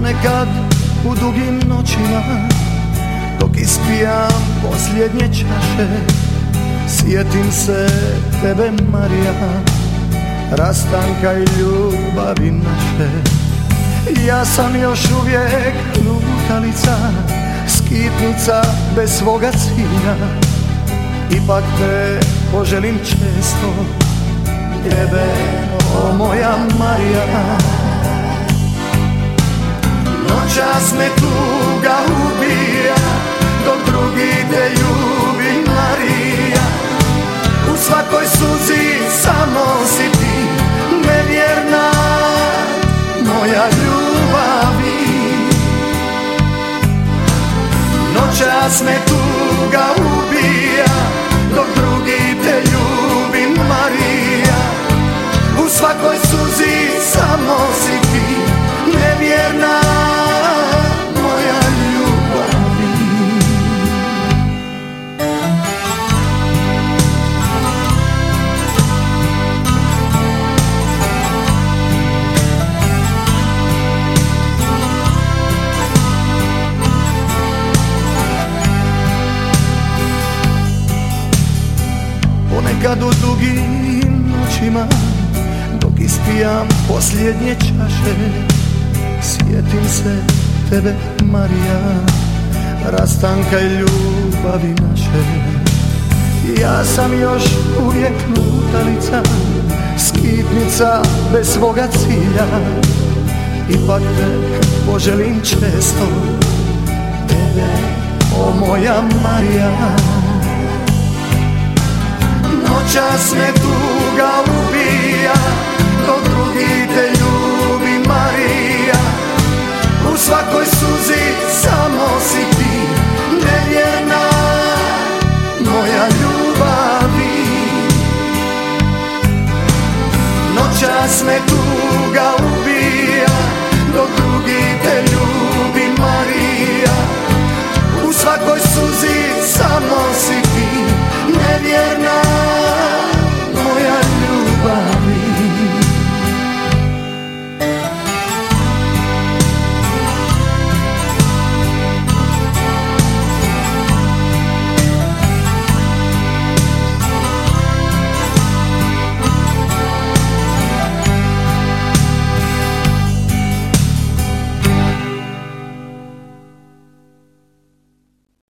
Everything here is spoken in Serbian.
Ponekad u dugim noćima, dok ispijam posljednje čaše, sjetim se tebe, Marija, rastanka i ljubavi naše. Ja sam još uvijek lutalica, skitnica bez svoga cilja. Ipak te poželim često, tebe, o moja Marija. Noćas me tuga ubija, dok drugi te ljubi, Marija. U svakoj suzi samo si ti, nevjerna moja ljubavi. Noćas me tuga ubija, dok drugi te ljubi, Marija. U svakoj suzi samo si ti, nevjerna moja ljubavi. Ponekad u dugim noćima, dok ispijam posljednje čaše, sjetim se tebe, Marija, rastanka i ljubavi naše. Ja sam još uvijek lutalica, skitnica bez svoga cilja. Ipak te poželim često, tebe, o moja Marija. Noćas me tuga ubija, dok drugi te